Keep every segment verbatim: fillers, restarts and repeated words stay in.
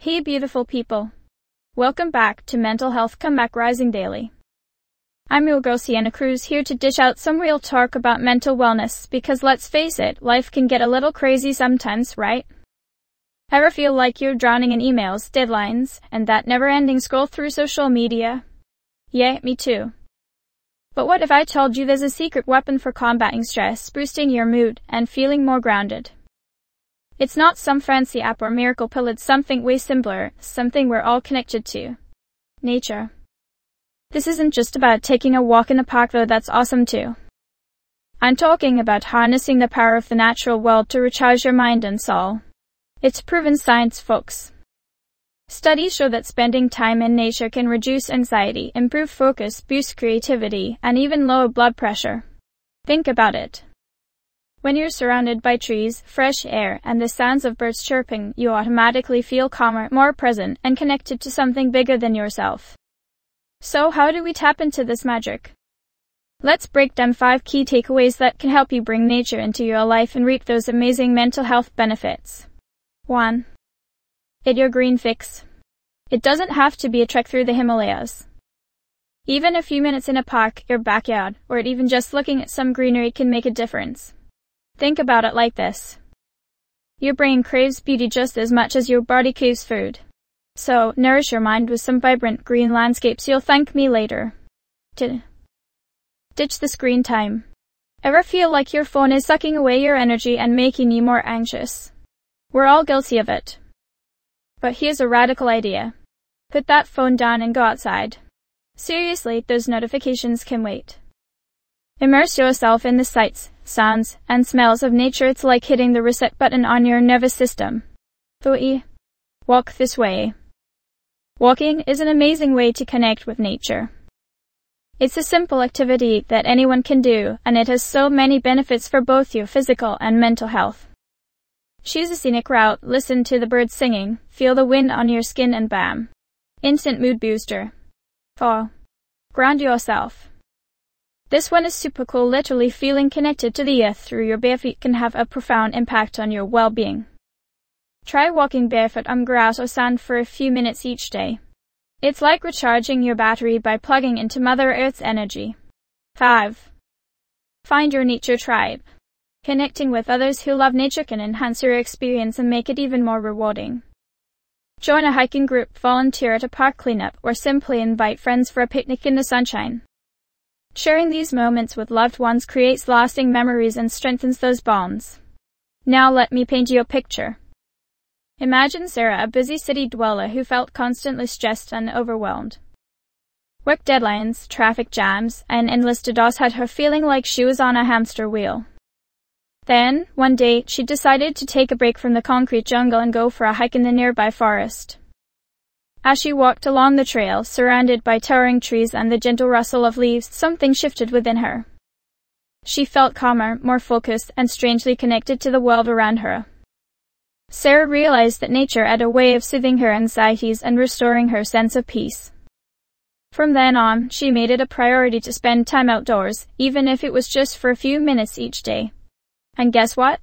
Hey beautiful people. Welcome back to Mental Health Comeback Rising Daily. I'm your girl Sienna Cruz, here to dish out some real talk about mental wellness, because let's face it, life can get a little crazy sometimes, right? Ever feel like you're drowning in emails, deadlines, and that never-ending scroll through social media? Yeah, me too. But what if I told you there's a secret weapon for combating stress, boosting your mood, and feeling more grounded? It's not some fancy app or miracle pill, it's something way simpler, something we're all connected to. Nature. This isn't just about taking a walk in the park, though that's awesome too. I'm talking about harnessing the power of the natural world to recharge your mind and soul. It's proven science, folks. Studies show that spending time in nature can reduce anxiety, improve focus, boost creativity, and even lower blood pressure. Think about it. When you're surrounded by trees, fresh air, and the sounds of birds chirping, you automatically feel calmer, more present, and connected to something bigger than yourself. So how do we tap into this magic? Let's break down five key takeaways that can help you bring nature into your life and reap those amazing mental health benefits. one. Get your green fix. It doesn't have to be a trek through the Himalayas. Even a few minutes in a park, your backyard, or even just looking at some greenery can make a difference. Think about it like this. Your brain craves beauty just as much as your body craves food. So, nourish your mind with some vibrant green landscapes. You'll thank me later. two. Ditch the screen time. Ever feel like your phone is sucking away your energy and making you more anxious? We're all guilty of it. But here's a radical idea. Put that phone down and go outside. Seriously, those notifications can wait. Immerse yourself in the sights, sounds, and smells of nature. It's like hitting the reset button on your nervous system. three. Walk this way. Walking is an amazing way to connect with nature. It's a simple activity that anyone can do, and it has so many benefits for both your physical and mental health. Choose a scenic route, listen to the birds singing, feel the wind on your skin, and bam! Instant mood booster. four. Ground yourself. This one is super cool. Literally feeling connected to the earth through your bare feet can have a profound impact on your well-being. Try walking barefoot on grass or sand for a few minutes each day. It's like recharging your battery by plugging into Mother Earth's energy. five. Find your nature tribe. Connecting with others who love nature can enhance your experience and make it even more rewarding. Join a hiking group, volunteer at a park cleanup, or simply invite friends for a picnic in the sunshine. Sharing these moments with loved ones creates lasting memories and strengthens those bonds. Now let me paint you a picture. Imagine Sarah, a busy city dweller who felt constantly stressed and overwhelmed. Work deadlines, traffic jams, and endless to-dos had her feeling like she was on a hamster wheel. Then, one day, she decided to take a break from the concrete jungle and go for a hike in the nearby forest. As she walked along the trail, surrounded by towering trees and the gentle rustle of leaves, something shifted within her. She felt calmer, more focused, and strangely connected to the world around her. Sarah realized that nature had a way of soothing her anxieties and restoring her sense of peace. From then on, she made it a priority to spend time outdoors, even if it was just for a few minutes each day. And guess what?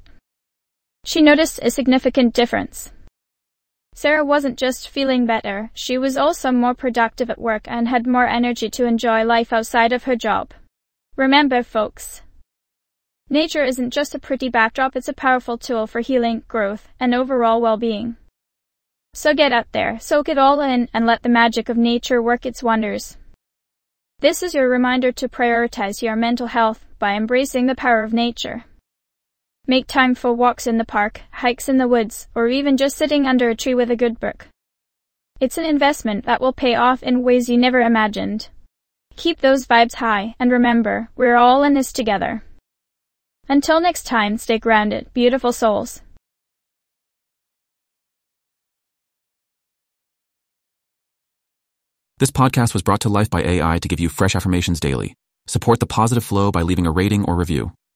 She noticed a significant difference. Sarah wasn't just feeling better, she was also more productive at work and had more energy to enjoy life outside of her job. Remember, folks, nature isn't just a pretty backdrop, it's a powerful tool for healing, growth, and overall well-being. So get out there, soak it all in, and let the magic of nature work its wonders. This is your reminder to prioritize your mental health by embracing the power of nature. Make time for walks in the park, hikes in the woods, or even just sitting under a tree with a good book. It's an investment that will pay off in ways you never imagined. Keep those vibes high, and remember, we're all in this together. Until next time, stay grounded, beautiful souls. This podcast was brought to life by A I to give you fresh affirmations daily. Support the positive flow by leaving a rating or review.